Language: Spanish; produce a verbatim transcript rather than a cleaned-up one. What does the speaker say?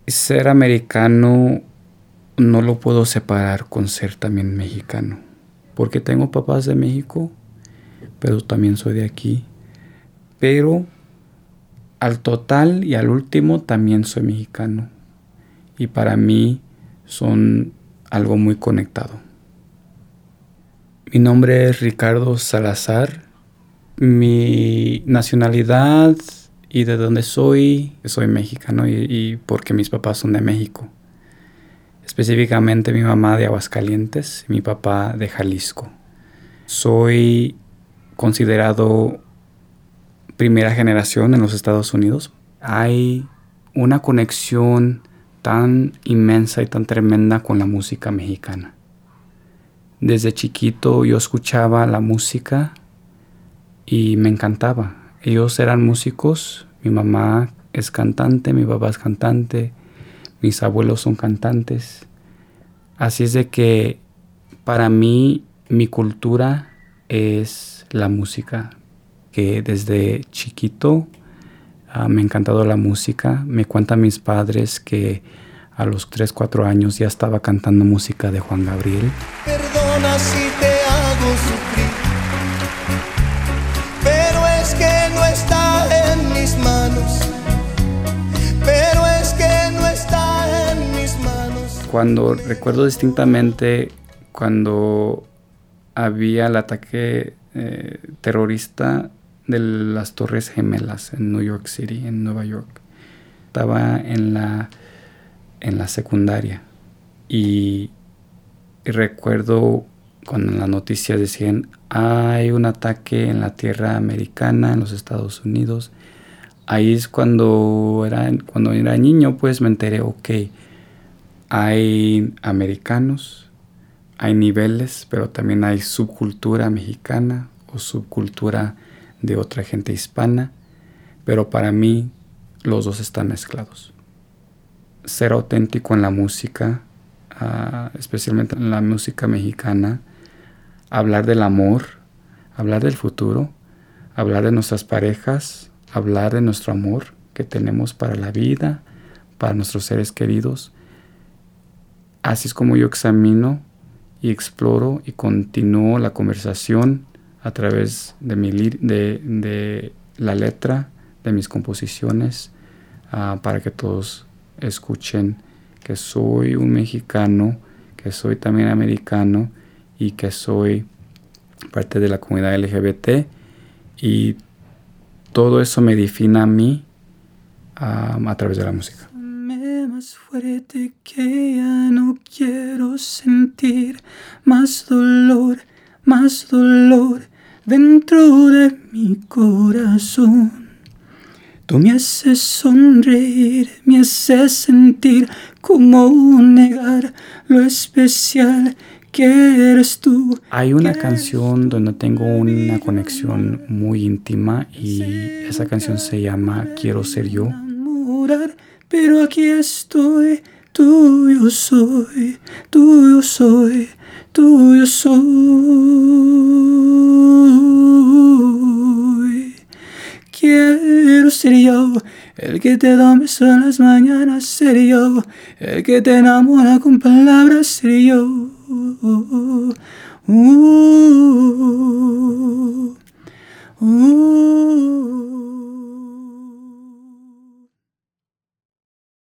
Ser americano no lo puedo separar con ser también mexicano, porque tengo papás de México, pero también soy de aquí. Pero al total y al último también soy mexicano. Y para mí son algo muy conectado. Mi nombre es Ricardo Salazar. Mi nacionalidad y de dónde soy, soy mexicano y, y porque mis papás son de México. Específicamente mi mamá de Aguascalientes y mi papá de Jalisco. Soy considerado primera generación en los Estados Unidos. Hay una conexión tan inmensa y tan tremenda con la música mexicana. Desde chiquito yo escuchaba la música y me encantaba. Ellos eran músicos, mi mamá es cantante, mi papá es cantante, mis abuelos son cantantes. Así es de que para mí mi cultura es la música, que desde chiquito uh, me ha encantado la música. Me cuentan mis padres que a los tres, cuatro años ya estaba cantando música de Juan Gabriel. Perdona si te hago sufrir, pero es que no está en mis manos, pero es que no está en mis manos. Cuando recuerdo distintamente cuando había el ataque eh, terrorista de las Torres Gemelas en New York City, en Nueva York. Estaba en la, en la secundaria y, y recuerdo cuando en las noticias decían hay un ataque en la tierra americana, en los Estados Unidos. Ahí es cuando era, cuando era niño, pues me enteré, ok, hay americanos, hay niveles, pero también hay subcultura mexicana o subcultura de otra gente hispana, pero para mí los dos están mezclados. Ser auténtico en la música, uh, especialmente en la música mexicana, hablar del amor, hablar del futuro, hablar de nuestras parejas, hablar de nuestro amor que tenemos para la vida, para nuestros seres queridos. Así es como yo examino y exploro y continúo la conversación a través de, mi li- de, de la letra, de mis composiciones, uh, para que todos escuchen que soy un mexicano, que soy también americano y que soy parte de la comunidad L G B T, y todo eso me define a mí um, a través de la música. Más fuerte que ya no quiero sentir más dolor, más dolor dentro de mi corazón. Tú me haces sonreír, me haces sentir cómo negar lo especial que eres tú. Hay una canción donde tengo una conexión muy íntima y esa canción se llama Quiero Ser Yo. Pero aquí estoy, tuyo soy, tuyo soy, tuyo soy. Quiero ser yo, el que te da besos en las mañanas, ser yo, el que te enamora con palabras, ser yo. Uh, uh, uh, uh.